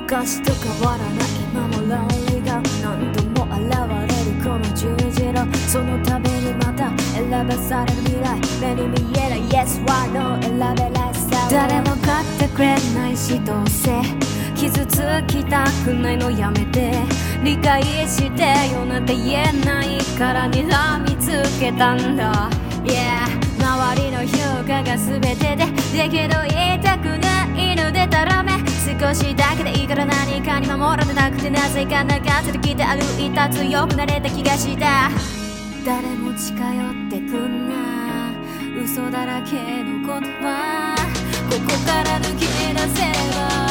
昔と変わらない今もロンリーが何度も現れるこの十字路、その度にまた選ばされる未来、目に見えない Yes or No 選べないさ、誰も買ってくれないしどうせ傷つきたくないのやめて、理解してよなんて言えないから睨みつけたんだ、Yeah、 周りの評価が全てで、だけど言いたくないのでたらめ、少しだけでいいから何かに守られなくて、なぜか流せてきて歩いた、強くなれた気がした。誰も近寄ってくんな、嘘だらけの言葉、ここから抜け出せれば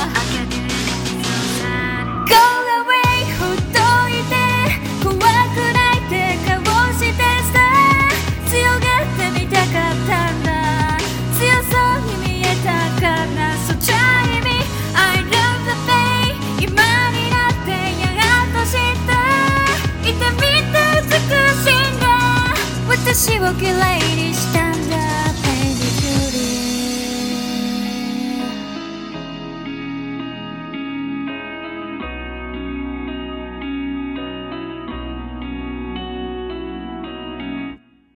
Go away ほっといて、怖くないって顔してさ、強がってみたかったんだ、強そうに見えたから、So try me I love the pain、 今になってやっと知った、痛みって美しいんだ、私を綺麗にした